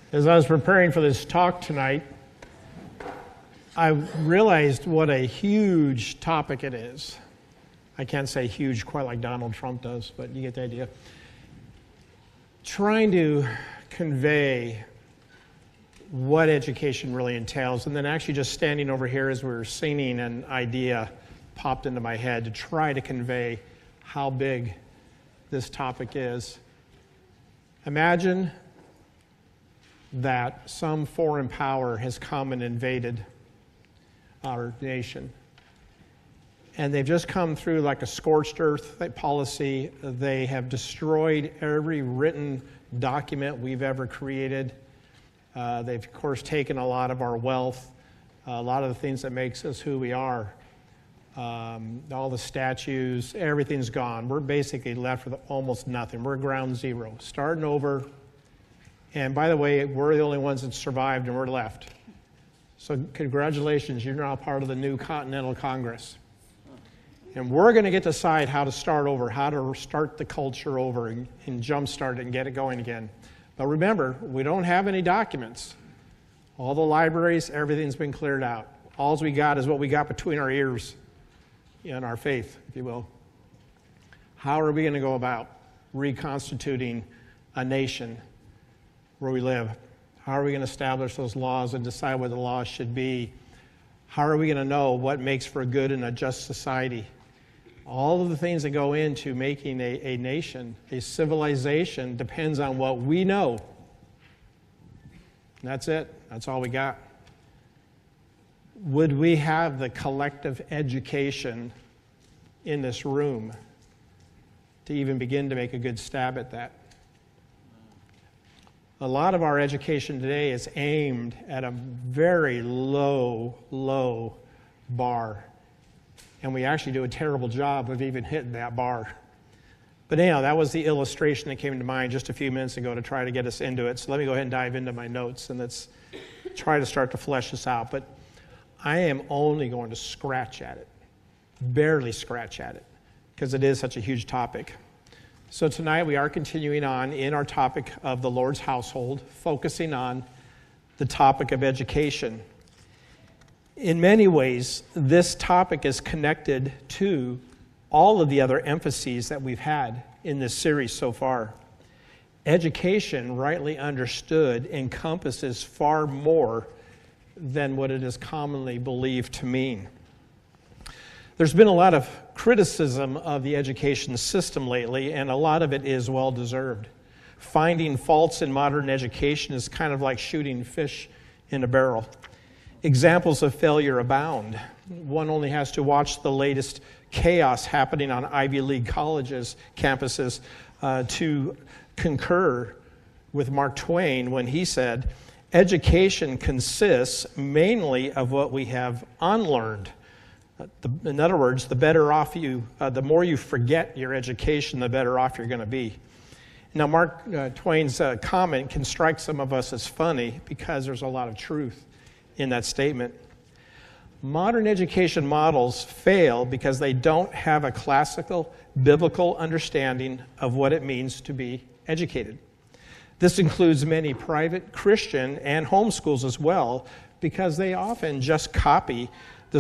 As I was preparing for this talk tonight, I realized what a huge topic it is. I can't say huge quite like Donald Trump does, but you get the idea. Trying to convey what education really entails, and then actually just standing over here as we were singing, an idea popped into my head to try to convey how big this topic is. Imagine that some foreign power has come and invaded our nation. And they've just come through like a scorched earth policy. They have destroyed every written document we've ever created. They've, of course, taken a lot of our wealth, a lot of the things that makes us who we are. All the statues, everything's gone. We're basically left with almost nothing. We're ground zero, starting over. And by the way, we're the only ones that survived and we're left. So congratulations, you're now part of the new Continental Congress. And we're going to get to decide how to start over, how to start the culture over and jumpstart it and get it going again. But remember, we don't have any documents. All the libraries, everything's been cleared out. All we got is what we got between our ears and our faith, if you will. How are we going to go about reconstituting a nation where we live? How are we going to establish those laws and decide what the laws should be? How are we going to know what makes for a good and a just society? All of the things that go into making a nation, a civilization, depends on what we know. And that's it. That's all we got. Would we have the collective education in this room to even begin to make a good stab at that? A lot of our education today is aimed at a very low bar. And we actually do a terrible job of even hitting that bar. But anyhow, that was the illustration that came to mind just a few minutes ago to try to get us into it. So let me go ahead and dive into my notes and let's try to start to flesh this out. But I am only going to scratch at it, barely scratch at it, because it is such a huge topic. So tonight we are continuing on in our topic of the Lord's household, focusing on the topic of education. In many ways, this topic is connected to all of the other emphases that we've had in this series so far. Education, rightly understood, encompasses far more than what it is commonly believed to mean. There's been a lot of criticism of the education system lately, and a lot of it is well-deserved. Finding faults in modern education is kind of like shooting fish in a barrel. Examples of failure abound. One only has to watch the latest chaos happening on Ivy League colleges, campuses, to concur with Mark Twain when he said, "Education consists mainly of what we have unlearned." In other words, the more you forget your education, the better off you're going to be. Now, Mark Twain's comment can strike some of us as funny because there's a lot of truth in that statement. Modern education models fail because they don't have a classical biblical understanding of what it means to be educated. This includes many private Christian and homeschools as well, because they often just copy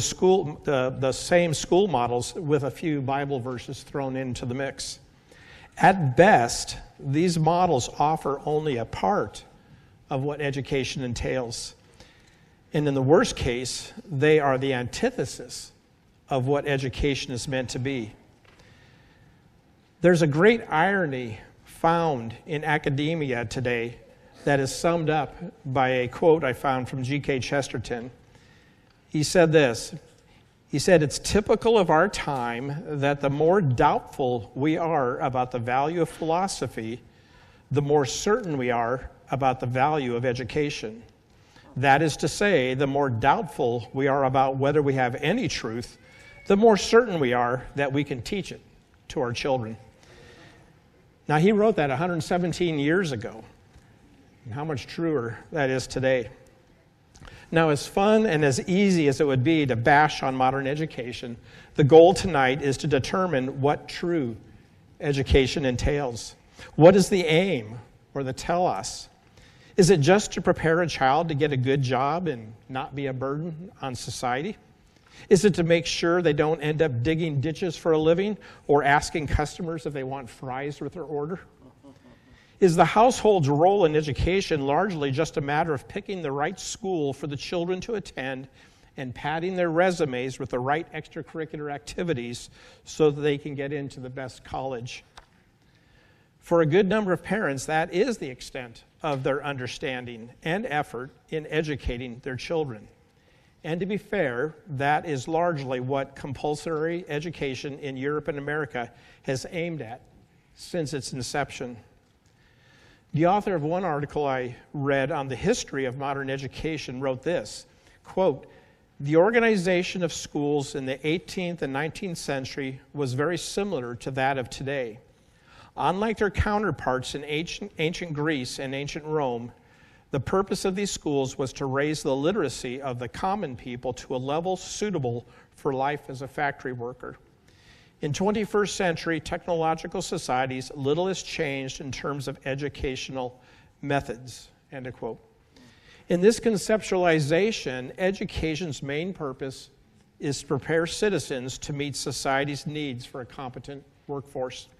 the same school models with a few Bible verses thrown into the mix. At best, these models offer only a part of what education entails. And in the worst case, they are the antithesis of what education is meant to be. There's a great irony found in academia today that is summed up by a quote I found from G.K. Chesterton. He said this. He said, "It's typical of our time that the more doubtful we are about the value of philosophy, the more certain we are about the value of education. That is to say, the more doubtful we are about whether we have any truth, the more certain we are that we can teach it to our children." Now, he wrote that 117 years ago. And how much truer that is today. Now, as fun and as easy as it would be to bash on modern education, the goal tonight is to determine what true education entails. What is the aim or the telos? Is it just to prepare a child to get a good job and not be a burden on society? Is it to make sure they don't end up digging ditches for a living or asking customers if they want fries with their order? Is the household's role in education largely just a matter of picking the right school for the children to attend and padding their resumes with the right extracurricular activities so that they can get into the best college? For a good number of parents, that is the extent of their understanding and effort in educating their children. And to be fair, that is largely what compulsory education in Europe and America has aimed at since its inception. The author of one article I read on the history of modern education wrote this, quote, "The organization of schools in the 18th and 19th century was very similar to that of today. Unlike their counterparts in ancient Greece and ancient Rome, the purpose of these schools was to raise the literacy of the common people to a level suitable for life as a factory worker. In 21st century technological societies, little has changed in terms of educational methods," end of quote. In this conceptualization, education's main purpose is to prepare citizens to meet society's needs for a competent workforce.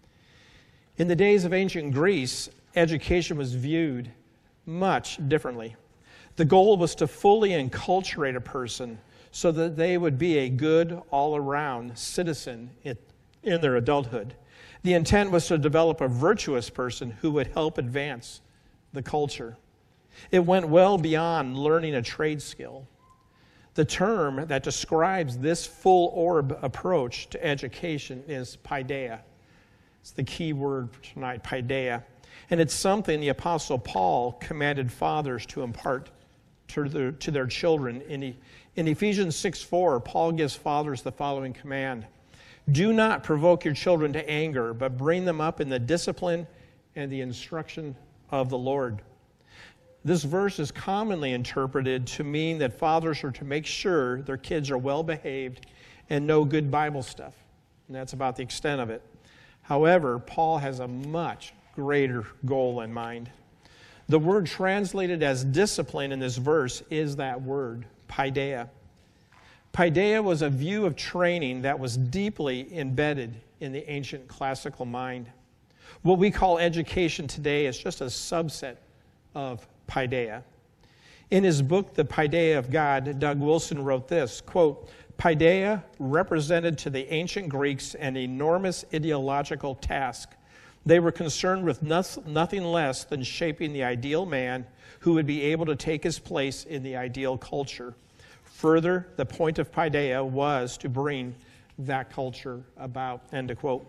In the days of ancient Greece, education was viewed much differently. The goal was to fully enculturate a person so that they would be a good all-around citizen in their adulthood. The intent was to develop a virtuous person who would help advance the culture. It went well beyond learning a trade skill. The term that describes this full-orb approach to education is paideia. It's the key word for tonight, paideia. And it's something the Apostle Paul commanded fathers to impart to their children. In Ephesians 6:4, Paul gives fathers the following command: "Do not provoke your children to anger, but bring them up in the discipline and the instruction of the Lord." This verse is commonly interpreted to mean that fathers are to make sure their kids are well behaved and know good Bible stuff. And that's about the extent of it. However, Paul has a much greater goal in mind. The word translated as discipline in this verse is that word, paideia. Paideia was a view of training that was deeply embedded in the ancient classical mind. What we call education today is just a subset of paideia. In his book, The Paideia of God, Doug Wilson wrote this, quote, "Paideia represented to the ancient Greeks an enormous ideological task. They were concerned with nothing less than shaping the ideal man who would be able to take his place in the ideal culture. Further, the point of paideia was to bring that culture about," end of quote.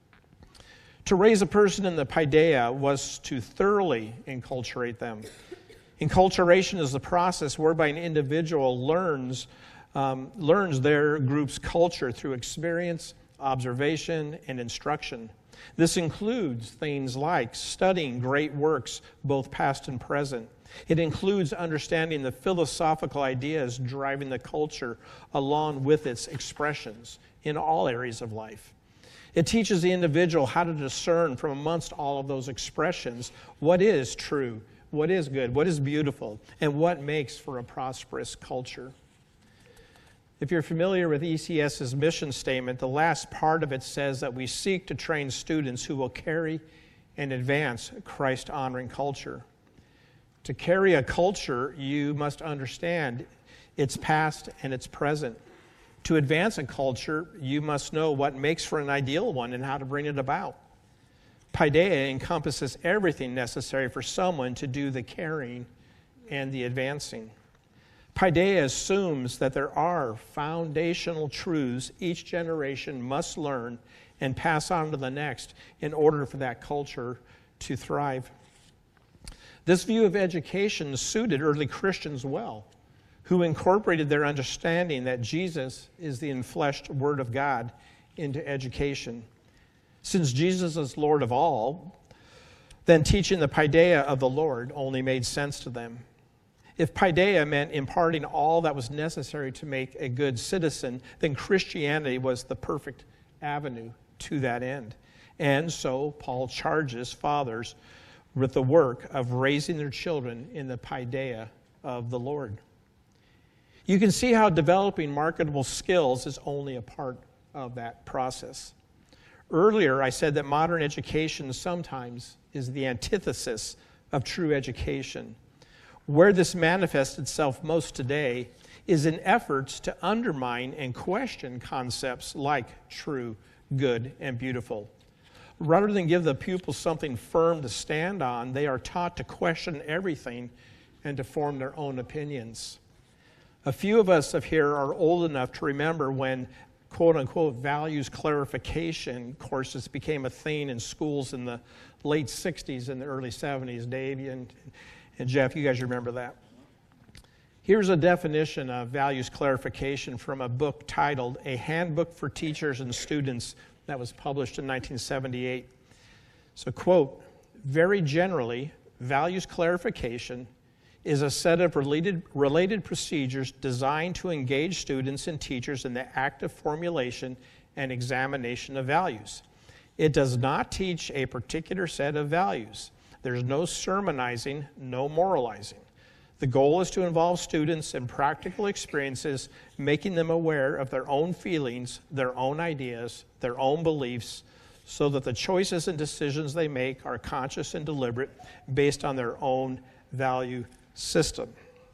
To raise a person in the paideia was to thoroughly enculturate them. Enculturation is the process whereby an individual learns their group's culture through experience, observation, and instruction. This includes things like studying great works, both past and present. It includes understanding the philosophical ideas driving the culture along with its expressions in all areas of life. It teaches the individual how to discern from amongst all of those expressions what is true, what is good, what is beautiful, and what makes for a prosperous culture. If you're familiar with ECS's mission statement, the last part of it says that we seek to train students who will carry and advance Christ-honoring culture. To carry a culture, you must understand its past and its present. To advance a culture, you must know what makes for an ideal one and how to bring it about. Paideia encompasses everything necessary for someone to do the carrying and the advancing. Paideia assumes that there are foundational truths each generation must learn and pass on to the next in order for that culture to thrive. This view of education suited early Christians well, who incorporated their understanding that Jesus is the enfleshed Word of God into education. Since Jesus is Lord of all, then teaching the paideia of the Lord only made sense to them. If paideia meant imparting all that was necessary to make a good citizen, then Christianity was the perfect avenue to that end. And so Paul charges fathers with the work of raising their children in the paideia of the Lord. You can see how developing marketable skills is only a part of that process. Earlier, I said that modern education sometimes is the antithesis of true education. Where this manifests itself most today is in efforts to undermine and question concepts like true, good, and beautiful. Rather than give the pupils something firm to stand on, they are taught to question everything and to form their own opinions. A few of us up here are old enough to remember when quote-unquote values clarification courses became a thing in schools in the late 60s and the early 70s. Dave and Jeff, you guys remember that. Here's a definition of values clarification from a book titled A Handbook for Teachers and Students that was published in 1978. So, quote, very generally, values clarification is a set of related procedures designed to engage students and teachers in the active formulation and examination of values. It does not teach a particular set of values. There's no sermonizing, no moralizing. The goal is to involve students in practical experiences, making them aware of their own feelings, their own ideas, their own beliefs, so that the choices and decisions they make are conscious and deliberate based on their own value system.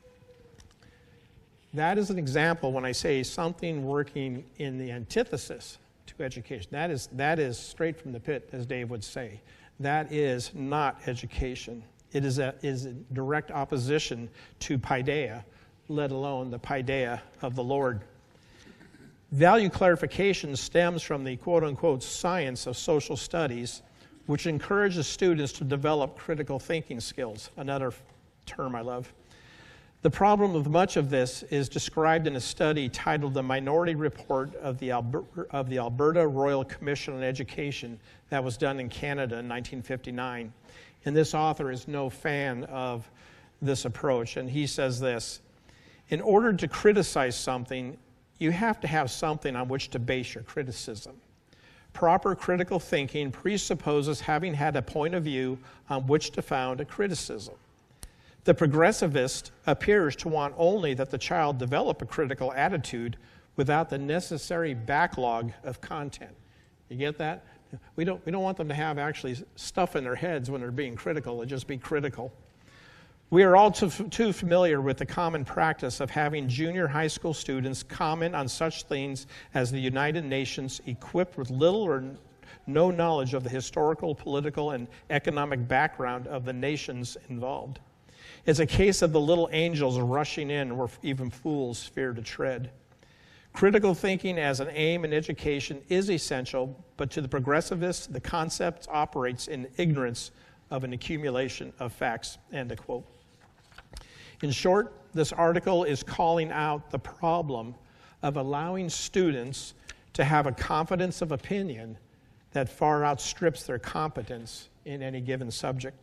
That is an example when I say something working in the antithesis to education. That is straight from the pit, as Dave would say. That is not education. It is a direct opposition to paideia, let alone the paideia of the Lord. Value clarification stems from the quote-unquote science of social studies, which encourages students to develop critical thinking skills, another term I love. The problem with much of this is described in a study titled The Minority Report of the Alberta Royal Commission on Education that was done in Canada in 1959. And this author is no fan of this approach, and he says this: in order to criticize something, you have to have something on which to base your criticism. Proper critical thinking presupposes having had a point of view on which to found a criticism. The progressivist appears to want only that the child develop a critical attitude without the necessary backlog of content. You get that? We don't want them to have actually stuff in their heads when they're being critical, and just be critical. We are all too familiar with the common practice of having junior high school students comment on such things as the United Nations, equipped with little or no knowledge of the historical, political, and economic background of the nations involved. It's a case of the little angels rushing in where even fools fear to tread. Critical thinking as an aim in education is essential, but to the progressivists, the concept operates in ignorance of an accumulation of facts, end of quote. In short, this article is calling out the problem of allowing students to have a confidence of opinion that far outstrips their competence in any given subject.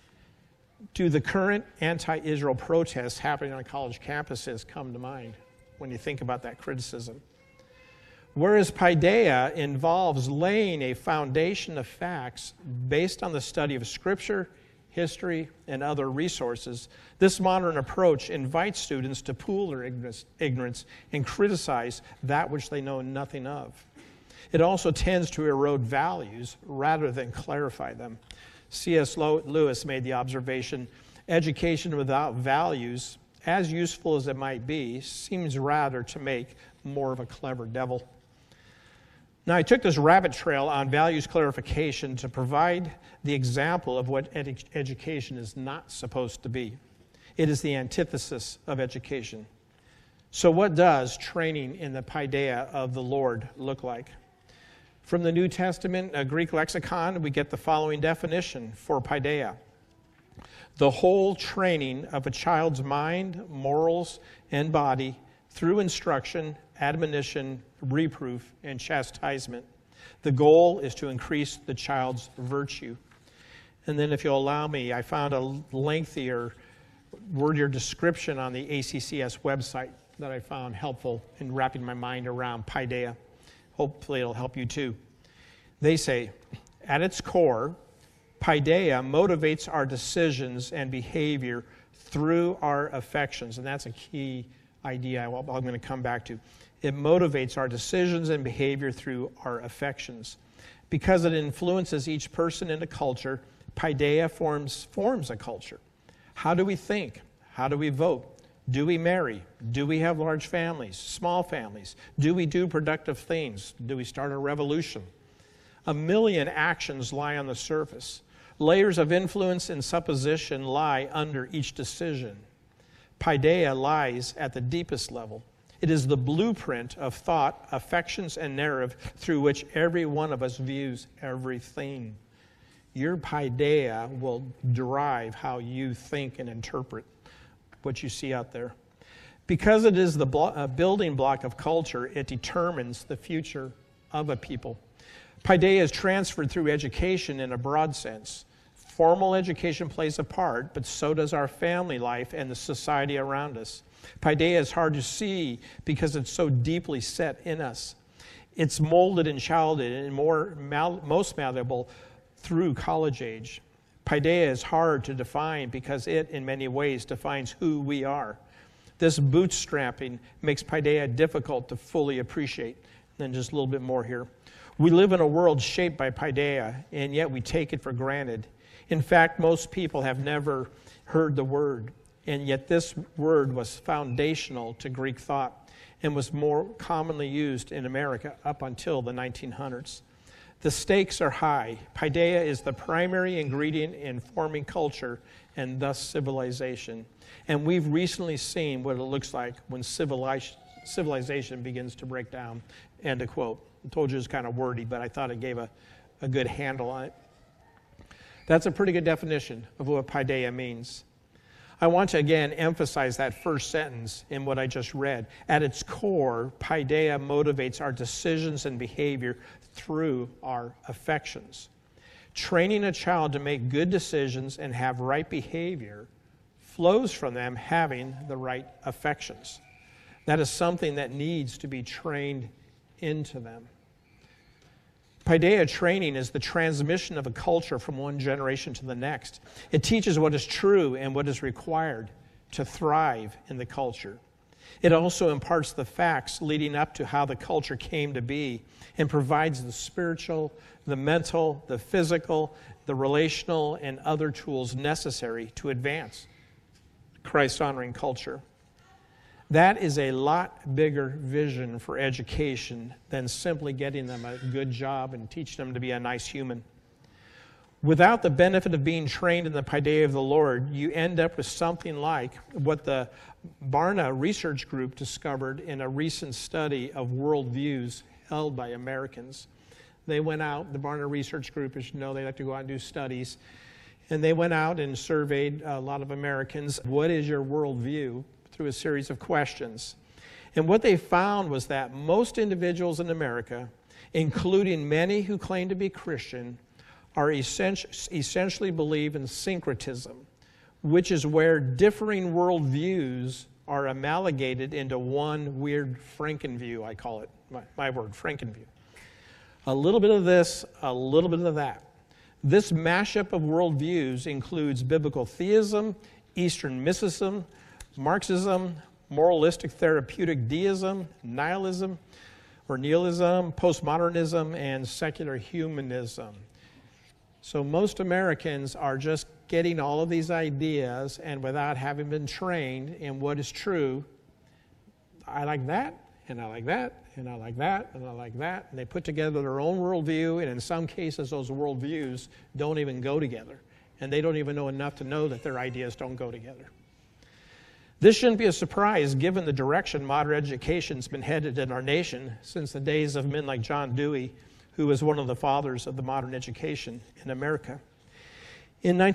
Do the current anti-Israel protests happening on college campuses come to mind when you think about that criticism? Whereas paideia involves laying a foundation of facts based on the study of Scripture, history, and other resources, this modern approach invites students to pool their ignorance and criticize that which they know nothing of. It also tends to erode values rather than clarify them. C.S. Lewis made the observation, education without values, as useful as it might be, seems rather to make more of a clever devil. Now, I took this rabbit trail on values clarification to provide the example of what education is not supposed to be. It is the antithesis of education. So what does training in the paideia of the Lord look like? From the New Testament, a Greek lexicon, we get the following definition for paideia: the whole training of a child's mind, morals, and body through instruction, admonition, reproof, and chastisement. The goal is to increase the child's virtue. And then, if you'll allow me, I found a lengthier, wordier description on the ACCS website that I found helpful in wrapping my mind around paideia. Hopefully it'll help you too. They say, at its core, Paideia motivates our decisions and behavior through our affections. And that's a key idea I'm going to come back to. It motivates our decisions and behavior through our affections. Because it influences each person in a culture, paideia forms a culture. How do we think? How do we vote? Do we marry? Do we have large families, small families? Do we do productive things? Do we start a revolution? A million actions lie on the surface. Layers of influence and supposition lie under each decision. Paideia lies at the deepest level. It is the blueprint of thought, affections, and narrative through which every one of us views everything. Your paideia will drive how you think and interpret what you see out there. Because it is the building block of culture, it determines the future of a people. Paideia is transferred through education in a broad sense. Formal education plays a part, but so does our family life and the society around us. Paideia is hard to see because it's so deeply set in us. It's molded in childhood and most malleable through college age. Paideia is hard to define because it, in many ways, defines who we are. This bootstrapping makes paideia difficult to fully appreciate. And then just a little bit more here. We live in a world shaped by paideia, and yet we take it for granted. In fact, most people have never heard the word, and yet this word was foundational to Greek thought and was more commonly used in America up until the 1900s. The stakes are high. Paideia is the primary ingredient in forming culture and thus civilization. And we've recently seen what it looks like when civilization begins to break down. End of quote. I told you it was kind of wordy, but I thought it gave a good handle on it. That's a pretty good definition of what paideia means. I want to again emphasize that first sentence in what I just read. At its core, paideia motivates our decisions and behavior through our affections. Training a child to make good decisions and have right behavior flows from them having the right affections. That is something that needs to be trained into them. Paideia training is the transmission of a culture from one generation to the next. It teaches what is true and what is required to thrive in the culture. It also imparts the facts leading up to how the culture came to be and provides the spiritual, the mental, the physical, the relational, and other tools necessary to advance Christ-honoring culture. That is a lot bigger vision for education than simply getting them a good job and teaching them to be a nice human. Without the benefit of being trained in the paideia of the Lord, you end up with something like what the Barna Research Group discovered in a recent study of worldviews held by Americans. They went out, the Barna Research Group, as you know, they like to go out and do studies, and they went out and surveyed a lot of Americans. What is your worldview? Through a series of questions. And what they found was that most individuals in America, including many who claim to be Christian, are essentially believe in syncretism, which is where differing worldviews are amalgamated into one weird Frankenview, I call it, my word, Frankenview. A little bit of this, a little bit of that. This mashup of worldviews includes biblical theism, Eastern mysticism, Marxism, moralistic therapeutic deism, nihilism, postmodernism, and secular humanism. So most Americans are just getting all of these ideas, and without having been trained in what is true, I like that, and I like that, and I like that, and I like that, and they put together their own worldview, and in some cases those worldviews don't even go together, and they don't even know enough to know that their ideas don't go together. This shouldn't be a surprise given the direction modern education's been headed in our nation since the days of men like John Dewey, who was one of the fathers of the modern education in America. In a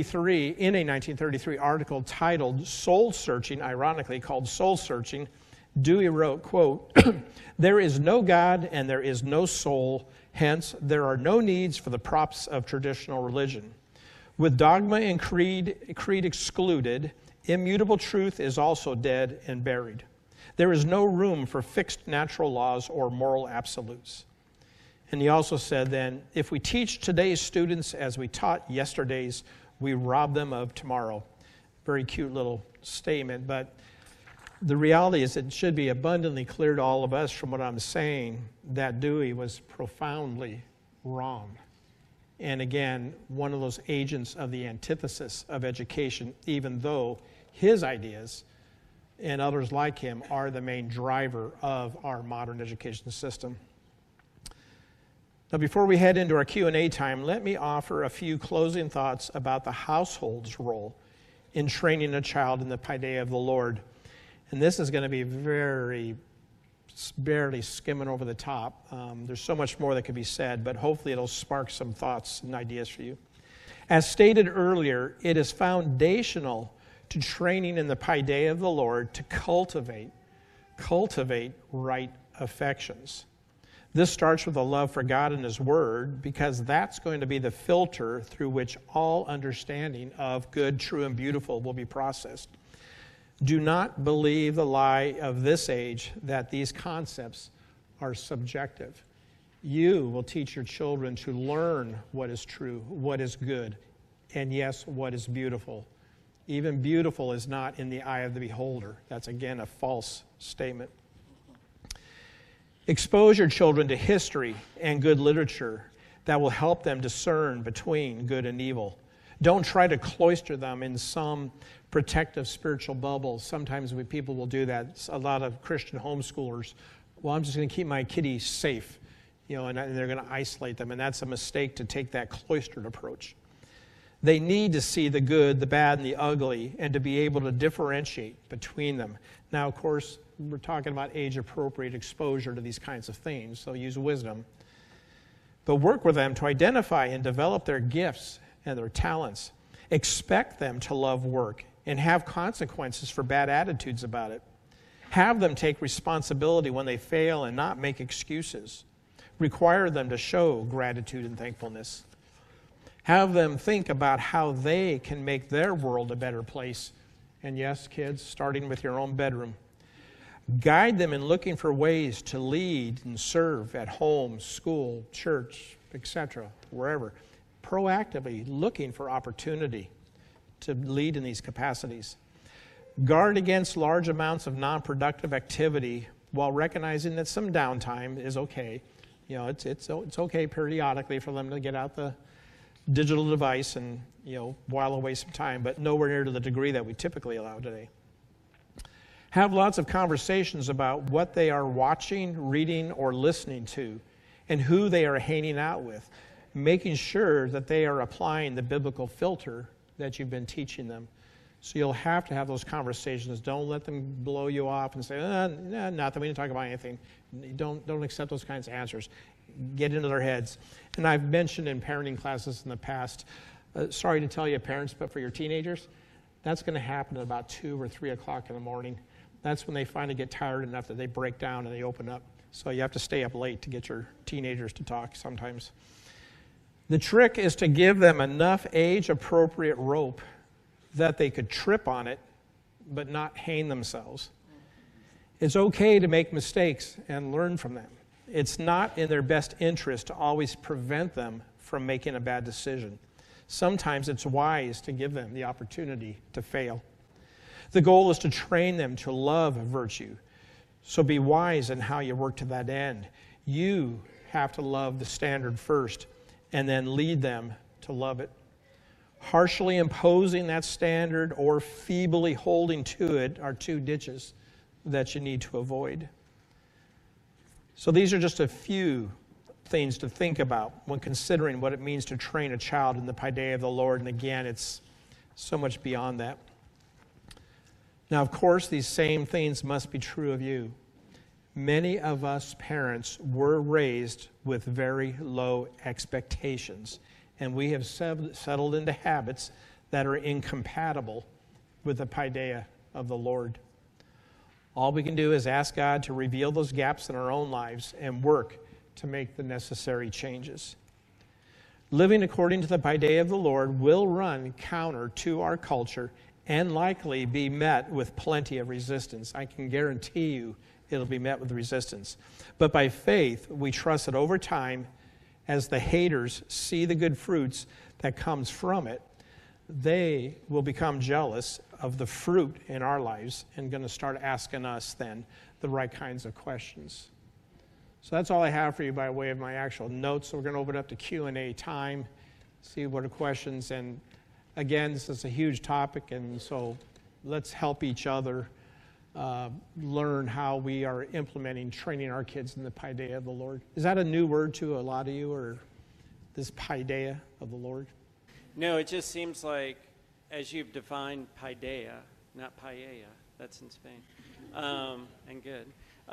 1933 article titled Soul Searching, ironically called Soul Searching, Dewey wrote, quote, "There is no God and there is no soul, hence there are no needs for the props of traditional religion. With dogma and creed excluded, immutable truth is also dead and buried. There is no room for fixed natural laws or moral absolutes." And he also said then, if we teach today's students as we taught yesterday's, we rob them of tomorrow. Very cute little statement, but the reality is it should be abundantly clear to all of us from what I'm saying that Dewey was profoundly wrong. And again, one of those agents of the antithesis of education, even though his ideas and others like him are the main driver of our modern education system. Now, before we head into our Q&A time, let me offer a few closing thoughts about the household's role in training a child in the paideia of the Lord. And this is going to be barely skimming over the top. There's so much more that could be said, but hopefully it'll spark some thoughts and ideas for you. As stated earlier, it is foundational to training in the paideia of the Lord to cultivate right affections. This starts with a love for God and His Word, because that's going to be the filter through which all understanding of good, true, and beautiful will be processed. Do not believe the lie of this age that these concepts are subjective. You will teach your children to learn what is true, what is good, and yes, what is beautiful. Even beautiful is not in the eye of the beholder. That's, again, a false statement. Expose your children to history and good literature that will help them discern between good and evil. Don't try to cloister them in some protective spiritual bubble. Sometimes people will do that. A lot of Christian homeschoolers, well, I'm just going to keep my kiddies safe, and they're going to isolate them, and that's a mistake to take that cloistered approach. They need to see the good, the bad, and the ugly, and to be able to differentiate between them. Now, of course, we're talking about age-appropriate exposure to these kinds of things, so use wisdom. But work with them to identify and develop their gifts and their talents. Expect them to love work and have consequences for bad attitudes about it. Have them take responsibility when they fail and not make excuses. Require them to show gratitude and thankfulness. Have them think about how they can make their world a better place. And yes, kids, starting with your own bedroom. Guide them in looking for ways to lead and serve at home, school, church, etc., wherever. Proactively looking for opportunity to lead in these capacities. Guard against large amounts of non-productive activity while recognizing that some downtime is okay. It's okay periodically for them to get out the digital device and while away some time, but nowhere near to the degree that we typically allow today. Have lots of conversations about what they are watching, reading, or listening to, and who they are hanging out with, making sure that they are applying the biblical filter that you've been teaching them. So you'll have to have those conversations. Don't let them blow you off and say, nothing, we didn't talk about anything. Don't accept those kinds of answers. Get into their heads. And I've mentioned in parenting classes in the past, sorry to tell you parents, but for your teenagers, that's going to happen at about 2 or 3 o'clock in the morning. That's when they finally get tired enough that they break down and they open up. So you have to stay up late to get your teenagers to talk sometimes. The trick is to give them enough age-appropriate rope that they could trip on it, but not hang themselves. It's okay to make mistakes and learn from them. It's not in their best interest to always prevent them from making a bad decision. Sometimes it's wise to give them the opportunity to fail. The goal is to train them to love virtue. So be wise in how you work to that end. You have to love the standard first and then lead them to love it. Harshly imposing that standard or feebly holding to it are two ditches that you need to avoid. So these are just a few things to think about when considering what it means to train a child in the paideia of the Lord. And again, it's so much beyond that. Now, of course, these same things must be true of you. Many of us parents were raised with very low expectations, and we have settled into habits that are incompatible with the paideia of the Lord. All we can do is ask God to reveal those gaps in our own lives and work to make the necessary changes. Living according to the paideia of the Lord will run counter to our culture and likely be met with plenty of resistance. I can guarantee you it'll be met with resistance. But by faith, we trust that over time, as the haters see the good fruits that comes from it, they will become jealous of the fruit in our lives and going to start asking us then the right kinds of questions. So that's all I have for you by way of my actual notes. So we're going to open up to Q&A time, see what are questions. And again, this is a huge topic, and so let's help each other learn how we are implementing, training our kids in the paideia of the Lord. Is that a new word to a lot of you, or this paideia of the Lord? No, it just seems like, as you've defined paideia, not paella, that's in Spain, and good,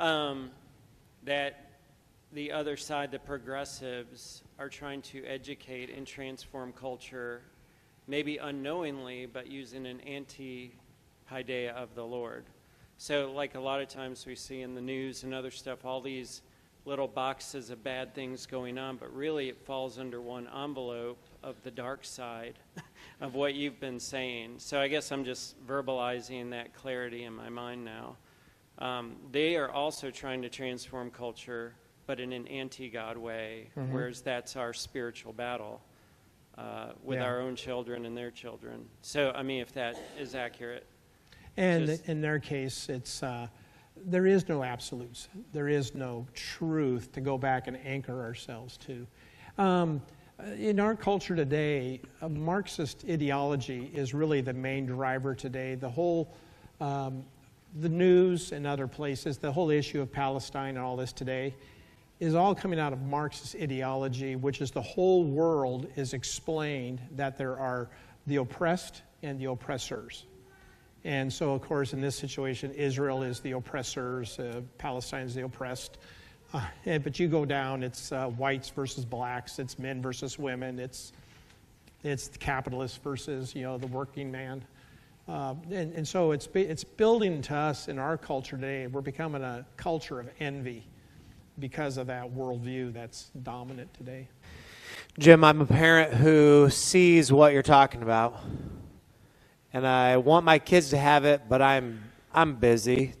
that the other side, the progressives, are trying to educate and transform culture, maybe unknowingly, but using an anti-paideia of the Lord. So like a lot of times we see in the news and other stuff, all these little boxes of bad things going on, but really it falls under one envelope of the dark side of what you've been saying. So I guess I'm just verbalizing that clarity in my mind now. They are also trying to transform culture, but in an anti-God way, whereas that's our spiritual battle with our own children and their children. So, I mean, if that is accurate. And in their case, it's there is no absolutes. There is no truth to go back and anchor ourselves to. In our culture today, a Marxist ideology is really the main driver today. The whole, the news and other places, the whole issue of Palestine and all this today is all coming out of Marxist ideology, which is the whole world is explained that there are the oppressed and the oppressors. And so, of course, in this situation, Israel is the oppressors, Palestine is the oppressed. But you go down, it's whites versus blacks, it's men versus women, it's the capitalist versus, the working man. And so it's building to us in our culture today. We're becoming a culture of envy because of that worldview that's dominant today. Jim, I'm a parent who sees what you're talking about. And I want my kids to have it, but I'm busy.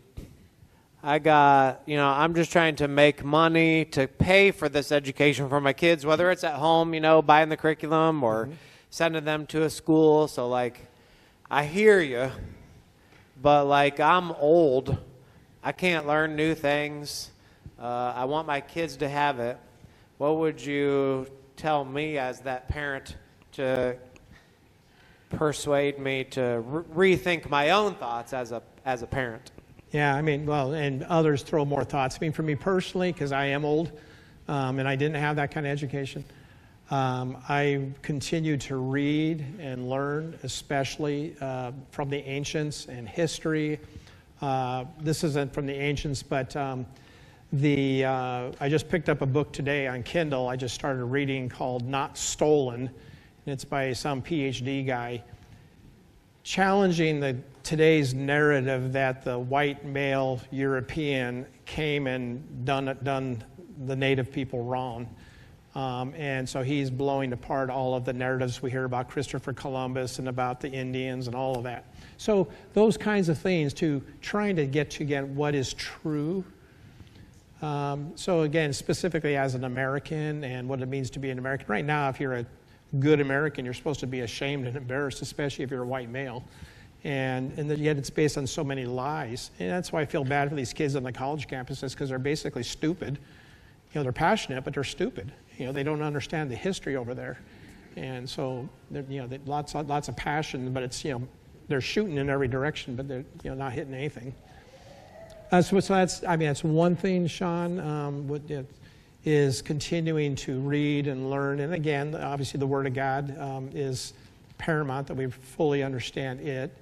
I'm just trying to make money to pay for this education for my kids, whether it's at home, buying the curriculum or sending them to a school. So, I hear you, but, I'm old. I can't learn new things. I want my kids to have it. What would you tell me as that parent to persuade me to rethink my own thoughts as a parent? Yeah, and others throw more thoughts. For me personally, because I am old, and I didn't have that kind of education, I continue to read and learn, especially from the ancients and history. This isn't from the ancients, but I just picked up a book today on Kindle. I just started reading called Not Stolen, and it's by some PhD guy, challenging today's narrative that the white male European came and done the native people wrong. And so he's blowing apart all of the narratives we hear about Christopher Columbus and about the Indians and all of that. So those kinds of things, to trying to get to again what is true. So again, specifically as an American and what it means to be an American. Right now, if you're a good American, you're supposed to be ashamed and embarrassed, especially if you're a white male. And yet it's based on so many lies. And that's why I feel bad for these kids on the college campuses, because they're basically stupid. They're passionate, but they're stupid. They don't understand the history over there. And so, lots of passion, but it's, they're shooting in every direction, but they're, not hitting anything. So that's one thing, Sean, is continuing to read and learn. And again, obviously the Word of God is paramount, that we fully understand it.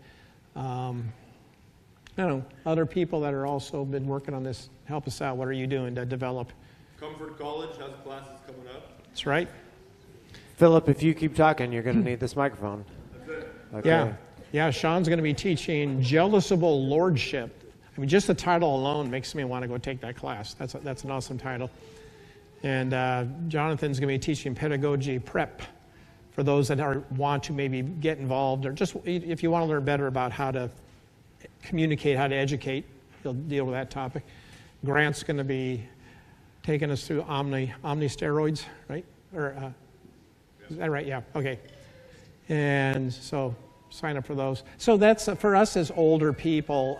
Other people that are also been working on this, help us out. What are you doing to develop? Comfort College has classes coming up. That's right. Philip, if you keep talking, you're going to need this microphone. That's it. Okay. Yeah, Sean's going to be teaching Jealousable Lordship. Just the title alone makes me want to go take that class. That's an awesome title. And Jonathan's going to be teaching Pedagogy Prep, for those that want to maybe get involved, or just if you want to learn better about how to communicate, how to educate, he'll deal with that topic. Grant's going to be taking us through Omni steroids, right? Or is that right? Yeah. Okay. And so sign up for those. So that's for us as older people.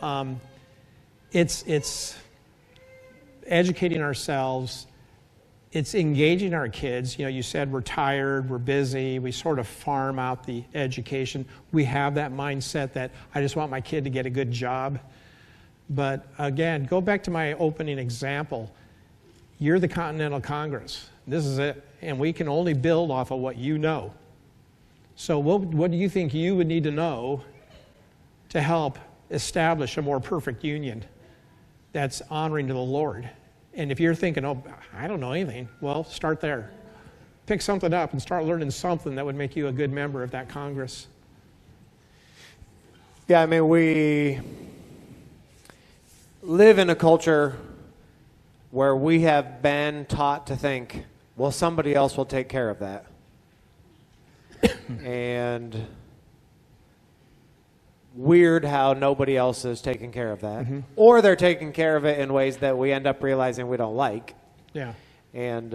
It's educating ourselves. It's engaging our kids. You know, you said we're tired, we're busy, we sort of farm out the education. We have that mindset that I just want my kid to get a good job. But again, go back to my opening example. You're the Continental Congress. This is it. And we can only build off of what you know. So what do you think you would need to know to help establish a more perfect union that's honoring to the Lord? And if you're thinking, oh, I don't know anything, well, start there. Pick something up and start learning something that would make you a good member of that Congress. Yeah, I mean, we live in a culture where we have been taught to think, well, somebody else will take care of that. And weird how nobody else is taking care of that. Mm-hmm. Or they're taking care of it in ways that we end up realizing we don't like. Yeah. And,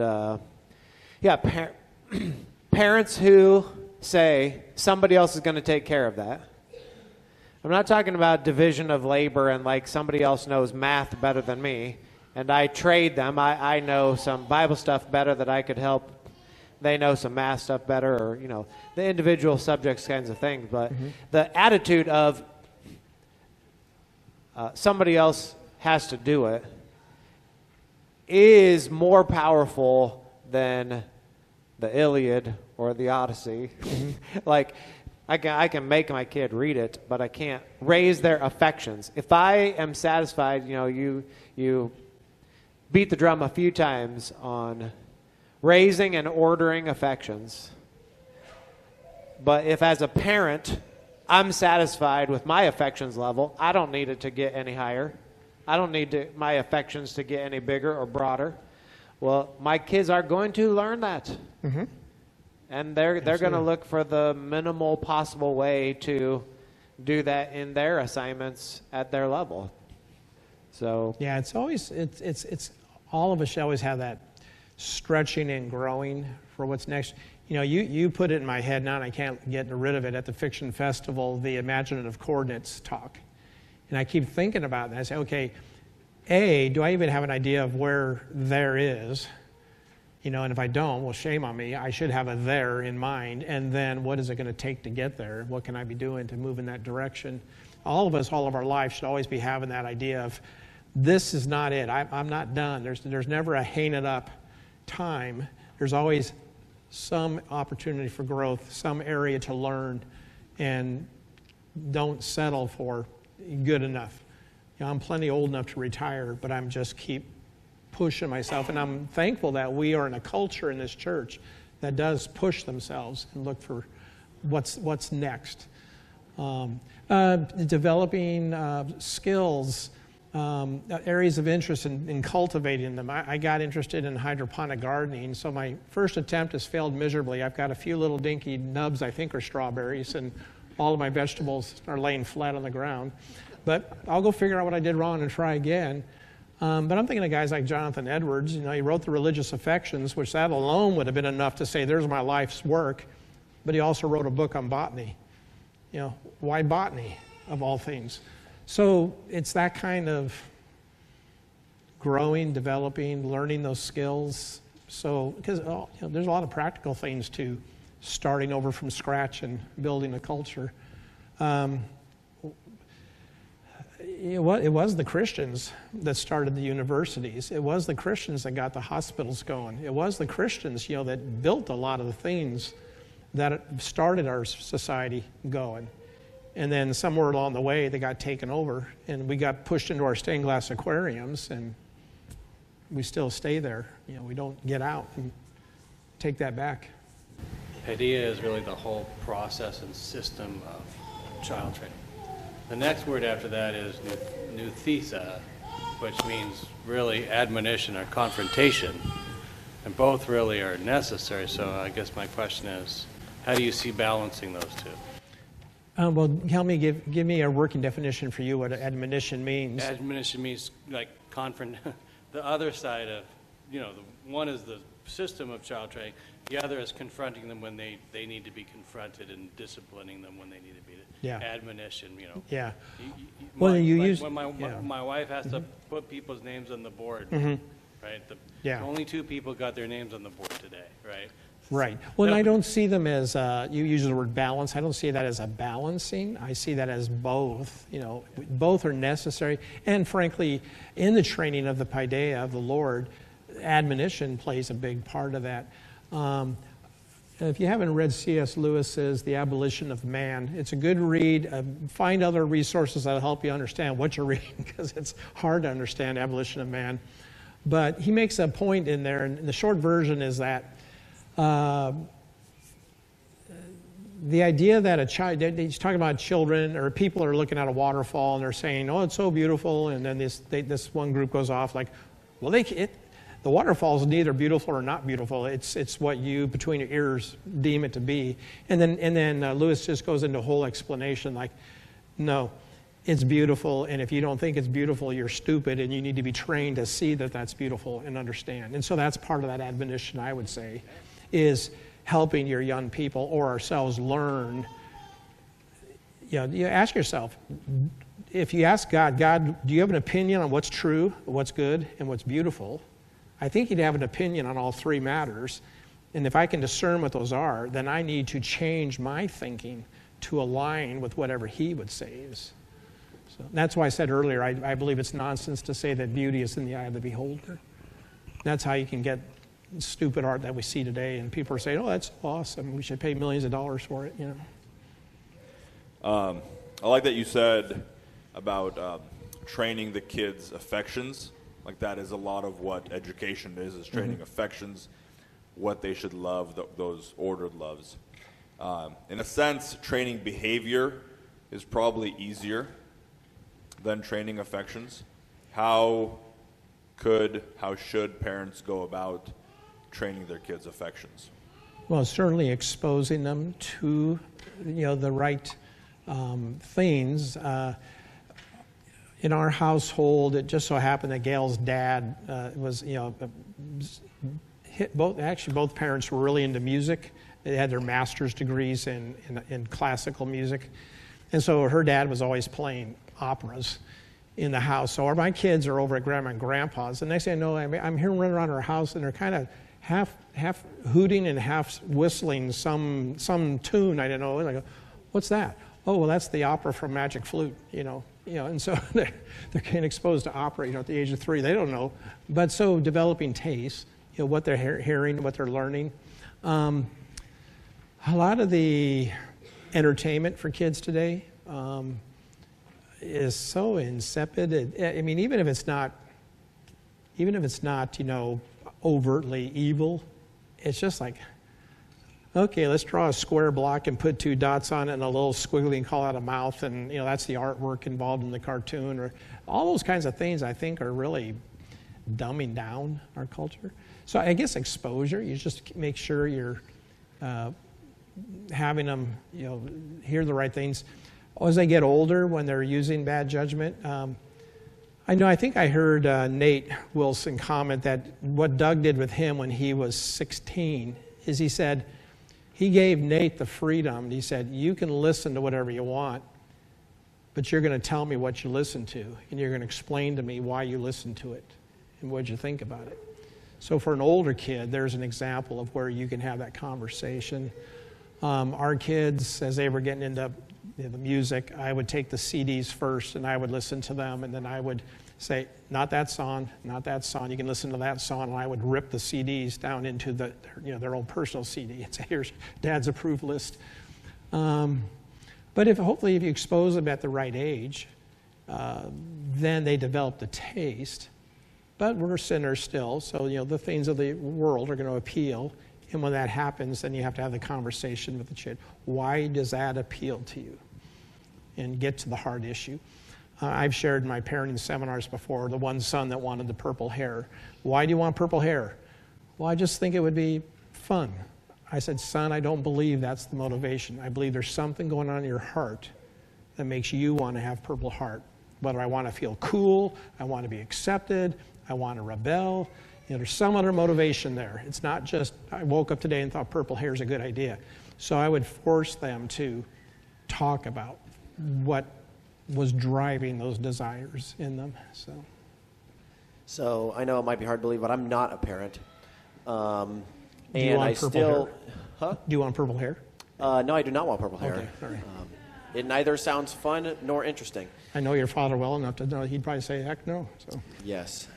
parents who say somebody else is going to take care of that. I'm not talking about division of labor and like somebody else knows math better than me, and I trade them. I know some Bible stuff better that I could help. They know some math stuff better, or, you know, the individual subjects kinds of things. But the attitude of somebody else has to do it is more powerful than the Iliad or the Odyssey. Like, I can make my kid read it, but I can't raise their affections. If I am satisfied, you know, you beat the drum a few times on raising and ordering affections. But if as a parent, I'm satisfied with my affections level, I don't need it to get any higher. I don't need my affections to get any bigger or broader. Well, my kids are going to learn that. Mm-hmm. And they're going to look for the minimal possible way to do that in their assignments at their level. So yeah, it's always it's all of us should always have that stretching and growing for what's next. You know, you put it in my head now, and I can't get rid of it at the Fiction Festival, the imaginative coordinates talk. And I keep thinking about that. I say, okay, do I even have an idea of where there is? You know, and if I don't, well, shame on me. I should have a there in mind. And then what is it going to take to get there? What can I be doing to move in that direction? All of us, all of our life, should always be having that idea of, this is not it. I'm not done. There's never a hang it up time. There's always some opportunity for growth, some area to learn, and don't settle for good enough. You know, I'm plenty old enough to retire, but I'm just keep pushing myself, and I'm thankful that we are in a culture in this church that does push themselves and look for what's next. Developing skills, areas of interest in cultivating them. I got interested in hydroponic gardening, so my first attempt has failed miserably. I've got a few little dinky nubs I think are strawberries, and all of my vegetables are laying flat on the ground. But I'll go figure out what I did wrong and try again. But I'm thinking of guys like Jonathan Edwards. You know, he wrote The Religious Affections, which that alone would have been enough to say, there's my life's work. But he also wrote a book on botany. You know, why botany, of all things? So it's that kind of growing, developing, learning those skills. So, because there's a lot of practical things to starting over from scratch and building a culture. It was the Christians that started the universities. It was the Christians that got the hospitals going. It was the Christians, that built a lot of the things that started our society going. And then somewhere along the way, they got taken over, and we got pushed into our stained glass aquariums, and we still stay there. We don't get out and take that back. Idea is really the whole process and system of child training. The next word after that is nuthesa, which means really admonition or confrontation. And both really are necessary. So I guess my question is, How do you see balancing those two? Well, help me, give me a working definition for you what admonition means. Admonition means like the other side of, the one is the system of child training, the other is confronting them when they need to be confronted and disciplining them when they need to be. Yeah. Admonition, Yeah. Well, Well, you like use- when yeah. my wife has to put people's names on the board, right? Yeah. Only 2 people got their names on the board today, right? Right. Well, and I don't see them as, you use the word balance. I don't see that as a balancing. I see that as both. Both are necessary. And frankly, in the training of the paideia of the Lord, admonition plays a big part of that. If you haven't read C.S. Lewis's The Abolition of Man, it's a good read. Find other resources that'll help you understand what you're reading, because it's hard to understand Abolition of Man. But he makes a point in there, and the short version is that the idea that a child, he's talking about children or people are looking at a waterfall and they're saying, oh, it's so beautiful, and then this one group goes off like, well, the waterfall is neither beautiful or not beautiful. It's what you, between your ears, deem it to be. And then Lewis just goes into a whole explanation like, no, it's beautiful, and if you don't think it's beautiful, you're stupid, and you need to be trained to see that that's beautiful and understand. And so that's part of that admonition, I would say, is helping your young people or ourselves learn. You ask yourself, if you ask God, do you have an opinion on what's true, what's good, and what's beautiful? I think he'd have an opinion on all 3 matters. And if I can discern what those are, then I need to change my thinking to align with whatever he would say is. So that's why I said earlier, I believe it's nonsense to say that beauty is in the eye of the beholder. That's how you can get stupid art that we see today, and people are saying, oh, that's awesome, we should pay millions of dollars for it, I like that you said about training the kids' affections. Like that is a lot of what education is training affections, what they should love, those ordered loves. In a sense, training behavior is probably easier than training affections. How should parents go about training their kids' affections? Well, certainly exposing them to, the right things. In our household, it just so happened that Gail's dad was, both parents were really into music. They had their master's degrees in classical music. And so her dad was always playing operas in the house. So my kids are over at Grandma and Grandpa's. The next thing I know, I'm here running around our house, and they're kind of half hooting and half whistling some tune. I don't know. And I go, what's that? Oh, well, that's the opera from Magic Flute, and so they're getting exposed to opera, at the age of 3. They don't know. But so developing taste, what they're hearing, what they're learning. A lot of the entertainment for kids today is so insipid. Even if it's not, overtly evil, it's just like, okay, let's draw a square block and put 2 dots on it and a little squiggly and call out a mouth, and that's the artwork involved in the cartoon, or all those kinds of things I think are really dumbing down our culture. So I guess exposure, you just make sure you're having them, hear the right things. As they get older, when they're using bad judgment, I think I heard Nate Wilson comment that what Doug did with him when he was 16 is he said, he gave Nate the freedom. He said, you can listen to whatever you want, but you're going to tell me what you listen to, and you're going to explain to me why you listened to it and what you think about it. So for an older kid, there's an example of where you can have that conversation. Our kids, as they were getting into the music, I would take the CDs first, and I would listen to them, and then I would say, not that song, not that song. You can listen to that song, and I would rip the CDs down into their own personal CD and say, here's Dad's approved list. But hopefully if you expose them at the right age, then they develop the taste. But we're sinners still, so the things of the world are going to appeal. And when that happens, then you have to have the conversation with the kid. Why does that appeal to you? And get to the hard issue. I've shared in my parenting seminars before, the one son that wanted the purple hair. Why do you want purple hair? Well, I just think it would be fun. I said, son, I don't believe that's the motivation. I believe there's something going on in your heart that makes you want to have Purple Heart. Whether I want to feel cool, I want to be accepted, I want to rebel. There's some other motivation there. It's not just, I woke up today and thought purple hair is a good idea. So I would force them to talk about what was driving those desires in them. So I know it might be hard to believe, but I'm not a parent. Do you And want I purple still, hair? huh? Do you want purple hair? No, I do not want purple hair. Okay, all right. It neither sounds fun nor interesting. I know your father well enough to know he'd probably say, heck no. So. Yes.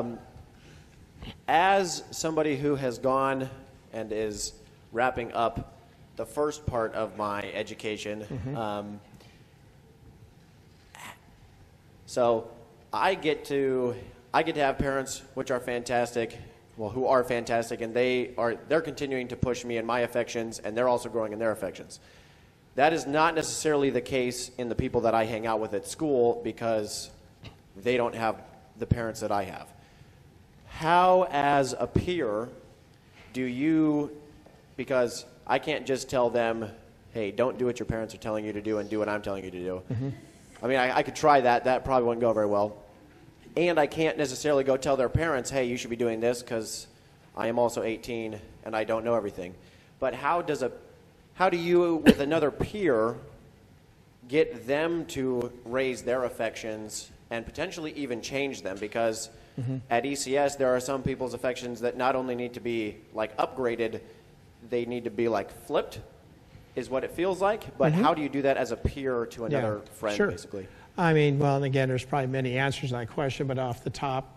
As somebody who has gone and is wrapping up the first part of my education, so I get to have parents which are fantastic, who are fantastic, and they're continuing to push me in my affections, and they're also growing in their affections. That is not necessarily the case in the people that I hang out with at school because they don't have the parents that I have. How, as a peer, do you, because I can't just tell them, hey, don't do what your parents are telling you to do and do what I'm telling you to do. I mean, I could try that. That probably wouldn't go very well. And I can't necessarily go tell their parents, hey, you should be doing this because I am also 18 and I don't know everything. But how do you, with another peer, get them to raise their affections and potentially even change them? Because at ECS, there are some people's affections that not only need to be like upgraded, they need to be like flipped, is what it feels like. But how do you do that as a peer to another friend, sure. basically? I mean, well, and again, there's probably many answers to that question, but off the top,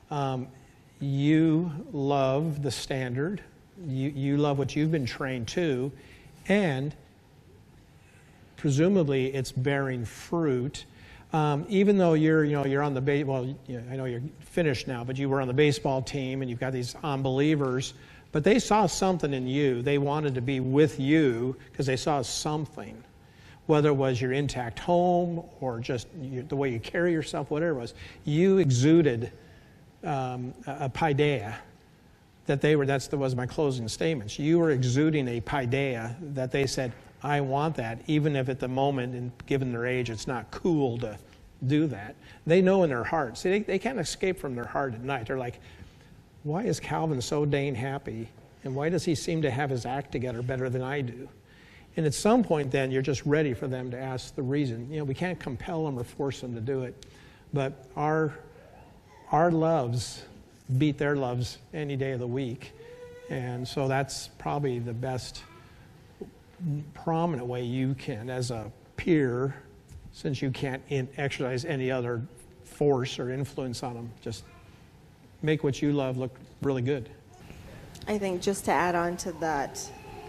you love the standard. You love what you've been trained to, and presumably it's bearing fruit. Even though you're on the I know you're finished now, but you were on the baseball team and you've got these unbelievers, but they saw something in you. They wanted to be with you because they saw something, whether it was your intact home or just the way you carry yourself, whatever it was. You exuded a paideia that was my closing statements. You were exuding a paideia that they said, I want that, even if at the moment, and given their age, it's not cool to do that. They know in their heart. See, they can't escape from their heart at night. They're like, why is Calvin so dang happy? And why does he seem to have his act together better than I do? And at some point then, you're just ready for them to ask the reason. We can't compel them or force them to do it. But our loves beat their loves any day of the week. And so that's probably the best prominent way you can, as a peer, since you can't exercise any other force or influence on them, just make what you love look really good. I think just to add on to that,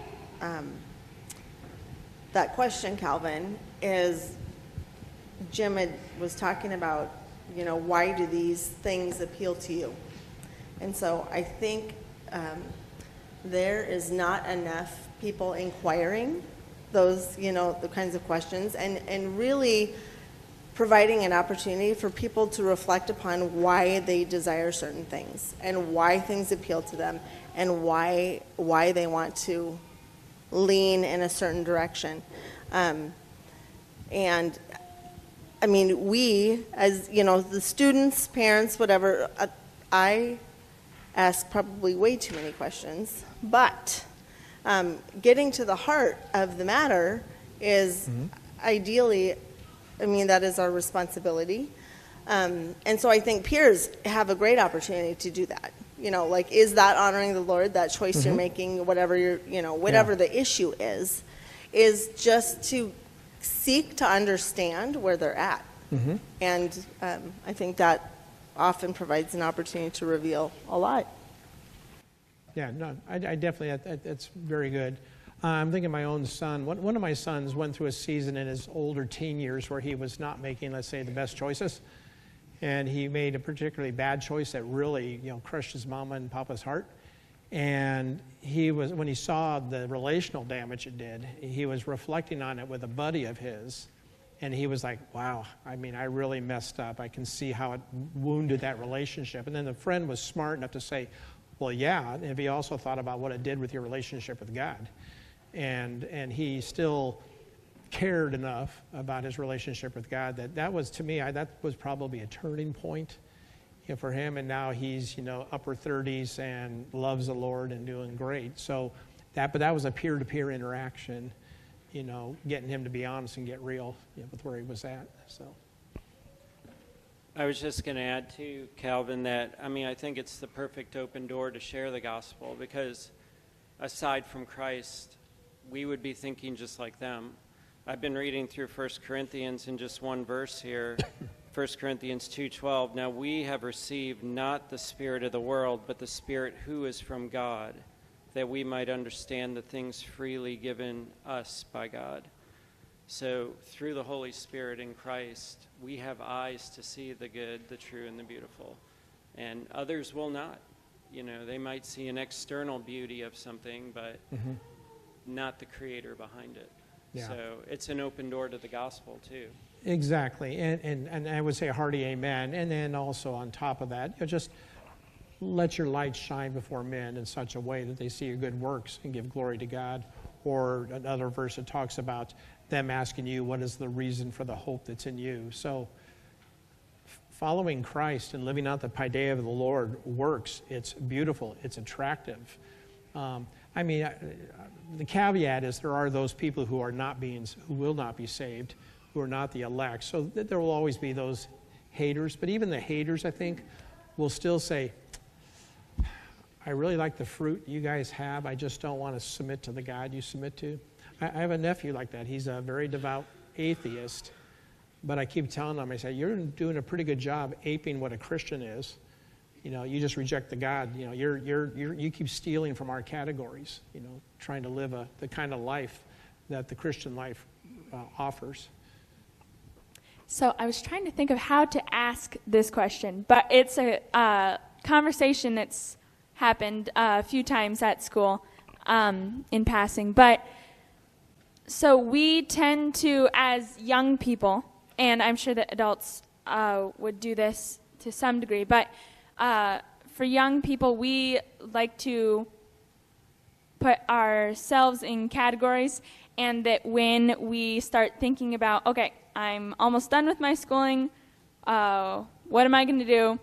that question, Calvin, is Jim was talking about, why do these things appeal to you? And so I think there is not enough people inquiring those, the kinds of questions, and really providing an opportunity for people to reflect upon why they desire certain things and why things appeal to them and why they want to lean in a certain direction. And I mean, we, as the students, parents, whatever, I ask probably way too many questions, but getting to the heart of the matter is ideally, that is our responsibility. And so I think peers have a great opportunity to do that. Is that honoring the Lord, that choice you're making, whatever whatever the issue is just to seek to understand where they're at. And I think that often provides an opportunity to reveal a lot. Yeah, no, I definitely, that's very good. I'm thinking my own son. One of my sons went through a season in his older teen years where he was not making, let's say, the best choices. And he made a particularly bad choice that really, crushed his mama and papa's heart. And when he saw the relational damage it did, he was reflecting on it with a buddy of his. And he was like, wow, I really messed up. I can see how it wounded that relationship. And then the friend was smart enough to say, Well, yeah, if he also thought about what it did with your relationship with God. And he still cared enough about his relationship with God that was, to me, that was probably a turning point, you know, for him. And now he's, you know, upper 30s and loves the Lord and doing great. So but that was a peer-to-peer interaction, you know, getting him to be honest and get real, you know, with where he was at. So I was just going to add to Calvin that, I mean, I think it's the perfect open door to share the gospel, because aside from Christ, we would be thinking just like them. I've been reading through 1 Corinthians in just one verse here, 1 Corinthians 2:12. Now we have received not the spirit of the world, but the Spirit who is from God, that we might understand the things freely given us by God. So through the Holy Spirit in Christ, we have eyes to see the good, the true, and the beautiful. And others will not. You know, they might see an external beauty of something, but not the creator behind it. Yeah. So it's an open door to the gospel, too. exactly. And I would say a hearty amen. And then also on top of that, you know, just let your light shine before men in such a way that they see your good works and give glory to God. Or another verse that talks about them asking you, what is the reason for the hope that's in you? So following Christ and living out the paideia of the Lord works. It's beautiful. It's attractive. I mean, the caveat is there are those people who will not be saved, who are not the elect. So there will always be those haters. But even the haters, I think, will still say, I really like the fruit you guys have. I just don't want to submit to the God you submit to. I have a nephew like that. He's a very devout atheist. But I keep telling him, I say, you're doing a pretty good job aping what a Christian is. You know, you just reject the God. You know, you keep stealing from our categories, you know, trying to live the kind of life that the Christian life offers. So I was trying to think of how to ask this question, but it's a conversation that's happened a few times at school in passing. But so we tend to, as young people, and I'm sure that adults would do this to some degree, but for young people, we like to put ourselves in categories, and that when we start thinking about, okay, I'm almost done with my schooling, what am I going to do?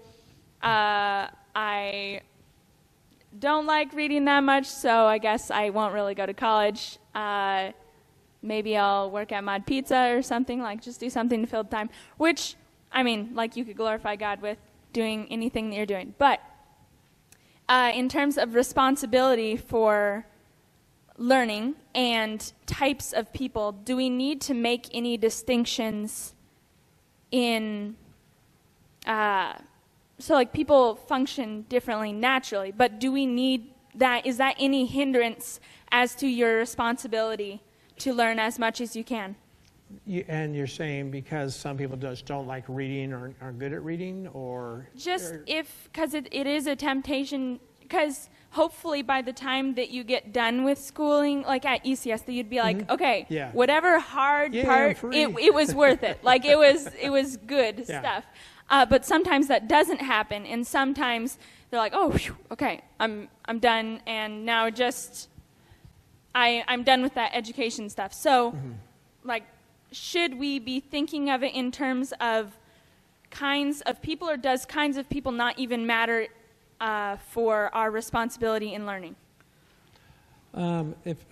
I don't like reading that much, so I guess I won't really go to college. Maybe I'll work at Mod Pizza or something, like just do something to fill the time, which, I mean, like you could glorify God with doing anything that you're doing. But in terms of responsibility for learning and types of people, do we need to make any distinctions in, so like people function differently naturally, but do we need that? Is that any hindrance as to your responsibility to learn as much as you can? And you're saying because some people just don't like reading or aren't good at reading, or? Just because it is a temptation, because hopefully by the time that you get done with schooling, like at ECS, that you'd be like, okay, Yeah. whatever hard Yeah, part, free. it was worth it. Like it was good Yeah. stuff. But sometimes that doesn't happen, and sometimes they're like, oh, phew, okay, I'm done, and now just I'm done with that education stuff. So, like, should we be thinking of it in terms of kinds of people, or does kinds of people not even matter for our responsibility in learning? If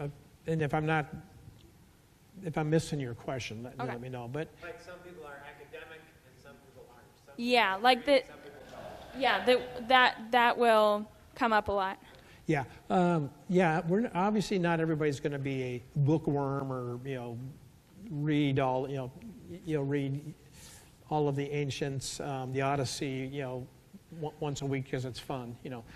I'm missing your question, Okay. let me know. But Like some people are academic and some people aren't. Yeah, like that. Yeah, that will come up a lot. yeah, we're obviously not everybody's going to be a bookworm or read all read all of the ancients, the Odyssey, once a week because it's fun,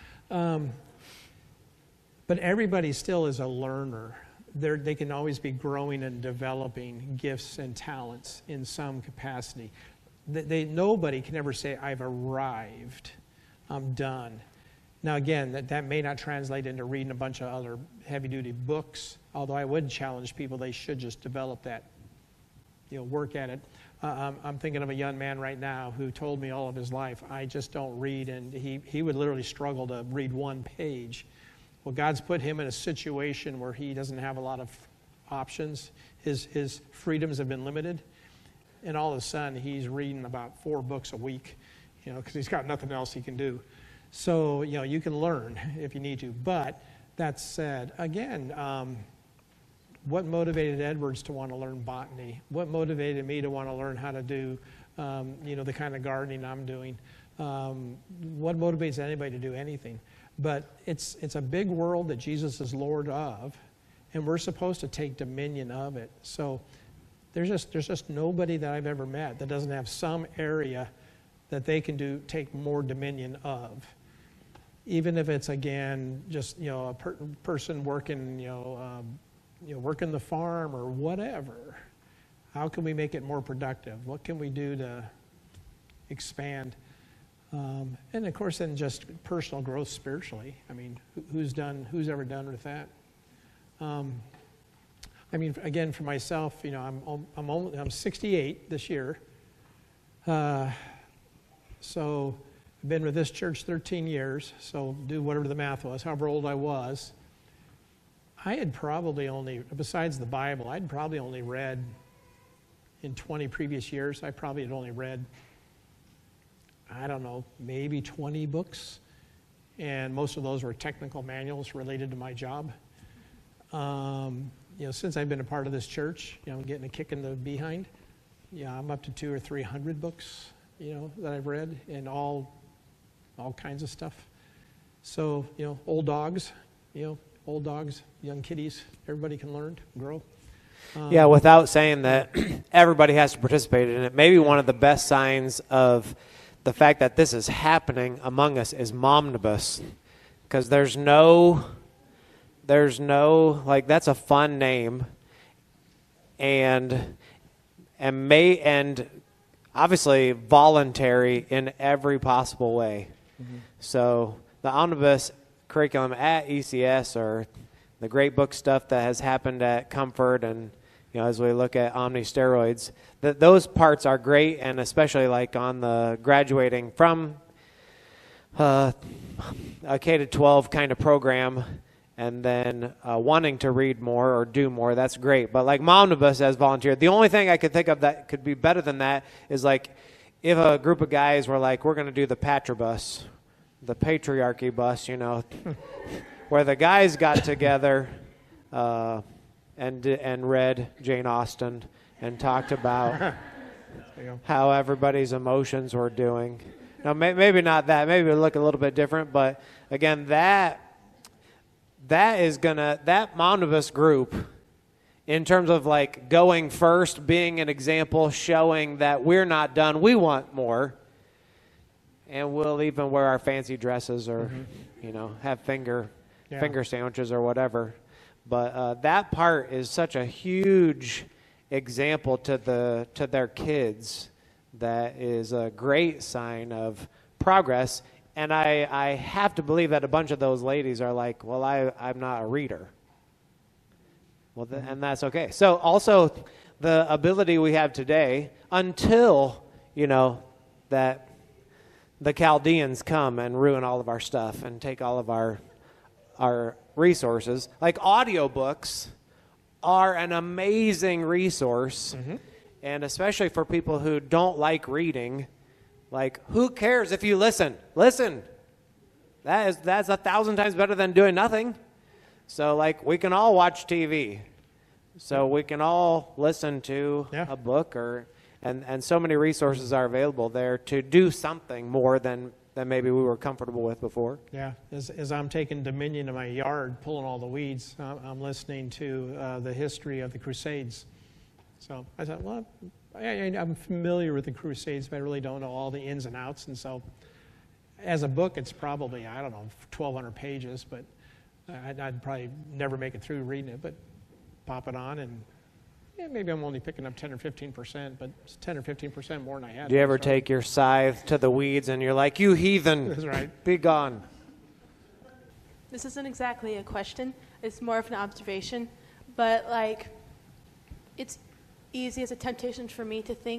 But everybody still is a learner. They can always be growing and developing gifts and talents in some capacity. Nobody can ever say, I've arrived, I'm done. Now again, that may not translate into reading a bunch of other heavy-duty books, although I would challenge people they should just develop that, work at it. I'm thinking of a young man right now who told me all of his life, I just don't read, and he would literally struggle to read one page. Well, God's put him in a situation where he doesn't have a lot of options. His freedoms have been limited, and all of a sudden he's reading about 4 books a week, because he's got nothing else he can do. So, you can learn if you need to. But that said, again, what motivated Edwards to want to learn botany? What motivated me to want to learn how to do, the kind of gardening I'm doing? What motivates anybody to do anything? But it's a big world that Jesus is Lord of, and we're supposed to take dominion of it. So there's just nobody that I've ever met that doesn't have some area that they can take more dominion of. Even if it's, again, just a person working, working the farm or whatever. How can we make it more productive? What can we do to expand? And of course, then just personal growth spiritually. I mean, who's ever done with that? I mean, again, for myself, I'm 68 this year. So I've been with this church 13 years. So do whatever the math was, however old I was. I had probably only, besides the Bible, I'd probably only read, in 20 previous years, I probably had only read, I don't know, maybe 20 books. And most of those were technical manuals related to my job. Since I've been a part of this church, I'm getting a kick in the behind. I'm up to 200 or 300 books, that I've read, and all kinds of stuff. So, old dogs, young kiddies, everybody can learn, grow. Yeah, without saying that everybody has to participate in it, maybe one of the best signs of the fact that this is happening among us is Momnibus, because there's no, that's a fun name, and obviously voluntary in every possible way. Mm-hmm. So the omnibus curriculum at ECS, or the great book stuff that has happened at Comfort, and as we look at Omni Steroids, those parts are great, and especially like on the graduating from a K-12 kind of program, and then wanting to read more or do more, that's great. But like Momnibus as volunteer, the only thing I could think of that could be better than that is like if a group of guys were like, we're going to do the Patribus, the patriarchy bus, where the guys got together and read Jane Austen and talked about how everybody's emotions were doing. Now, maybe not that. Maybe it would look a little bit different, but again, that Momnibus group, in terms of like going first, being an example, showing that we're not done, we want more, and we'll even wear our fancy dresses or, have finger sandwiches or whatever. But that part is such a huge example to their kids that is a great sign of progress. And I have to believe that a bunch of those ladies are like, well, I'm not a reader. Well, and that's okay. So also the ability we have today, until, that the Chaldeans come and ruin all of our stuff and take all of our resources. Like audiobooks are an amazing resource, and especially for people who don't like reading. Like, who cares if you listen? Listen. That's 1,000 times better than doing nothing. So, like, we can all watch TV. So we can all listen to a book, and so many resources are available there to do something more than maybe we were comfortable with before. Yeah, as I'm taking dominion of my yard, pulling all the weeds, I'm listening to the history of the Crusades. So I thought, well, I'm familiar with the Crusades, but I really don't know all the ins and outs. And so as a book, it's probably, 1,200 pages, but I'd probably never make it through reading it, but pop it on, and maybe I'm only picking up 10 or 15%, but it's 10 or 15% more than I had. Do you ever take your scythe to the weeds and you're like, you heathen, that's right, be gone? This isn't exactly a question. It's more of an observation. But, it's easy as a temptation for me to think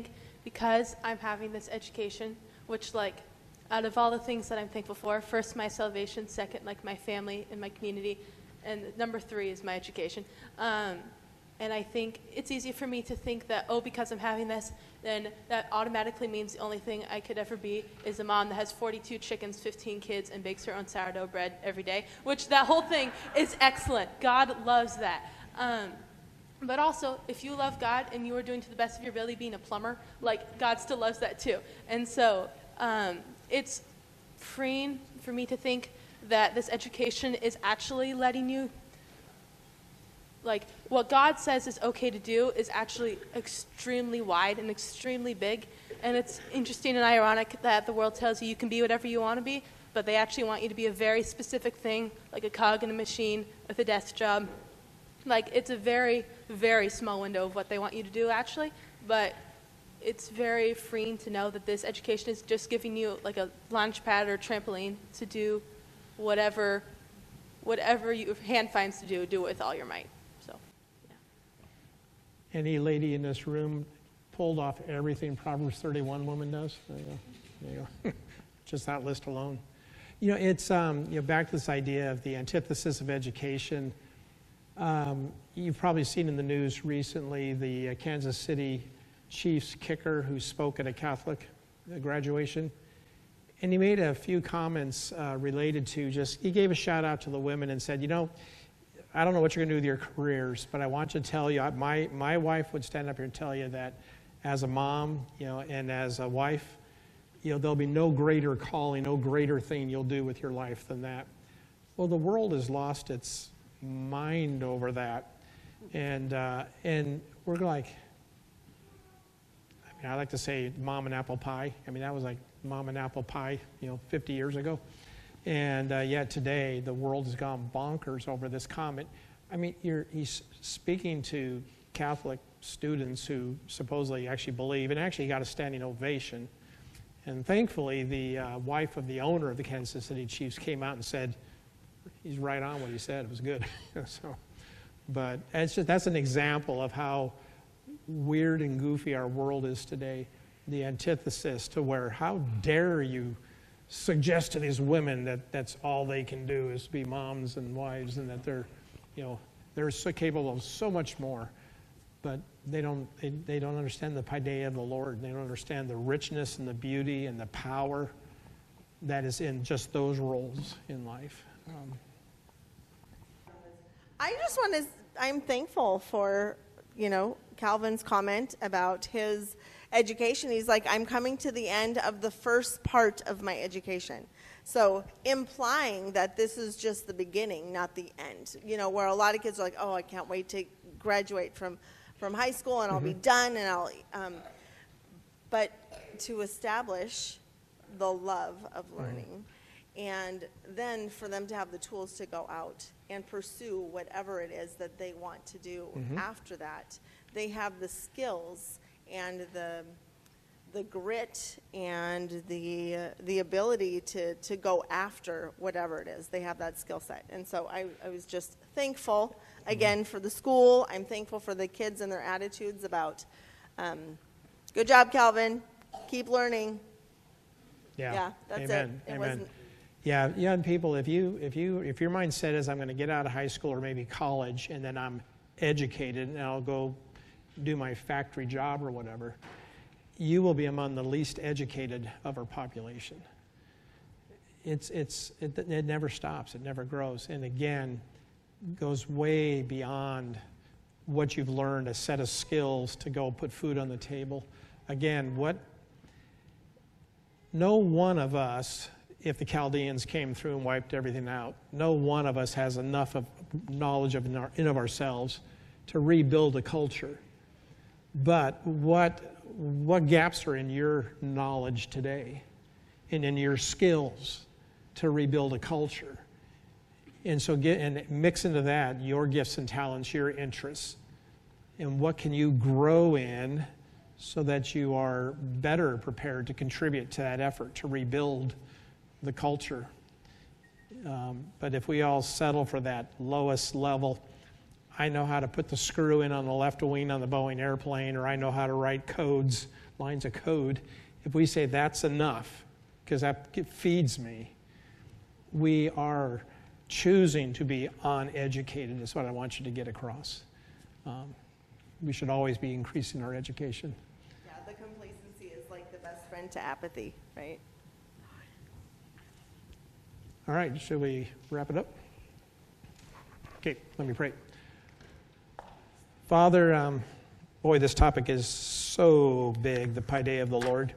because I'm having this education, which, like, out of all the things that I'm thankful for, first, my salvation, second, like, my family and my community, and number 3 is my education. And I think it's easy for me to think that, oh, because I'm having this, then that automatically means the only thing I could ever be is a mom that has 42 chickens, 15 kids, and bakes her own sourdough bread every day, which that whole thing is excellent. God loves that. But also, if you love God and you are doing to the best of your ability being a plumber, like, God still loves that too. And so it's freeing for me to think that this education is actually letting you, like, what God says is okay to do is actually extremely wide and extremely big. And it's interesting and ironic that the world tells you you can be whatever you want to be, but they actually want you to be a very specific thing, like a cog in a machine with a desk job. Like, it's a very, very small window of what they want you to do, actually. But it's very freeing to know that this education is just giving you, like, a launch pad or trampoline to do whatever your hand finds to do it with all your might. So, yeah. Any lady in this room pulled off everything Proverbs 31 woman does? There you go. There you go. Just that list alone. You know, it's back to this idea of the antithesis of education. You've probably seen in the news recently the Kansas City Chiefs kicker who spoke at a Catholic graduation. And he made a few comments related to he gave a shout out to the women and said, I don't know what you're going to do with your careers, but I want you to tell you, my wife would stand up here and tell you that as a mom, and as a wife, there'll be no greater calling, no greater thing you'll do with your life than that. Well, the world has lost its mind over that. And we're like, I like to say mom and apple pie. That was like mom and apple pie, 50 years ago. And yet today, the world has gone bonkers over this comment. He's speaking to Catholic students who supposedly actually believe, and actually got a standing ovation. And thankfully, the wife of the owner of the Kansas City Chiefs came out and said, he's right on what he said. It was good. But that's an example of how weird and goofy our world is today. The antithesis to where, how dare you suggest to these women that that's all they can do is be moms and wives, and that they're so capable of so much more. But they don't understand the paideia of the Lord. They don't understand the richness and the beauty and the power that is in just those roles in life. I'm thankful for, Calvin's comment about his education. He's like, I'm coming to the end of the first part of my education. So implying that this is just the beginning, not the end. Where a lot of kids are like, oh, I can't wait to graduate from high school and I'll be done and but to establish the love of learning. And then for them to have the tools to go out and pursue whatever it is that they want to do after that. They have the skills and the grit and the ability to go after whatever it is. They have that skill set. And so I was just thankful, again, for the school. I'm thankful for the kids and their attitudes about, good job, Calvin. Keep learning. Yeah, that's Amen. it. It Amen. wasn't. Yeah, young people, if your mindset is I'm going to get out of high school or maybe college and then I'm educated and I'll go do my factory job or whatever, you will be among the least educated of our population. It never stops. It never grows. And again, goes way beyond what you've learned, a set of skills to go put food on the table. Again, no one of us, if the Chaldeans came through and wiped everything out, no one of us has enough of knowledge in of ourselves to rebuild a culture. But what gaps are in your knowledge today and in your skills to rebuild a culture? And so mix into that your gifts and talents, your interests, and what can you grow in so that you are better prepared to contribute to that effort to rebuild the culture. But if we all settle for that lowest level, I know how to put the screw in on the left wing on the Boeing airplane, or I know how to write codes lines of code, if we say that's enough, because that feeds me, we are choosing to be uneducated, is what I want you to get across. We should always be increasing our education. Yeah, the complacency is like the best friend to apathy, right? All right, should we wrap it up? Okay, let me pray. Father, boy, this topic is so big, the paideia of the Lord.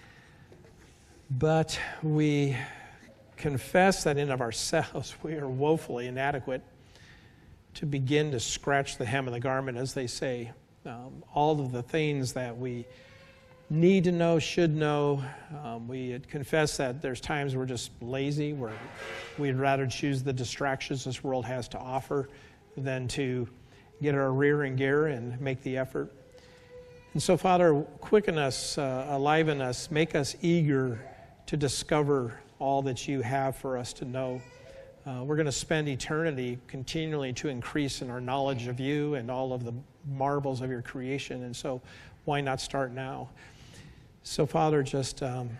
But we confess that in of ourselves we are woefully inadequate to begin to scratch the hem of the garment, as they say. All of the things that we need to know, should know. We confess that there's times we're just lazy, where we'd rather choose the distractions this world has to offer than to get our rear in gear and make the effort. And so, Father, quicken us, aliven us, make us eager to discover all that you have for us to know. We're going to spend eternity continually to increase in our knowledge of you and all of the marvels of your creation, and so why not start now? So, Father, just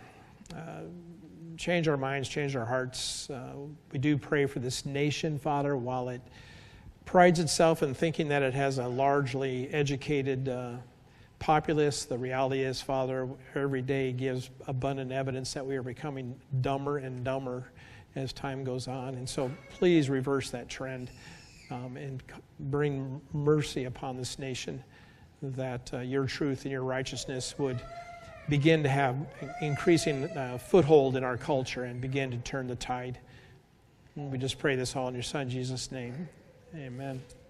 change our minds, change our hearts. We do pray for this nation, Father, while it prides itself in thinking that it has a largely educated populace. The reality is, Father, every day gives abundant evidence that we are becoming dumber and dumber as time goes on. And so please reverse that trend and bring mercy upon this nation, that your truth and your righteousness would begin to have increasing foothold in our culture and begin to turn the tide. And we just pray this all in your Son, Jesus' name. Amen.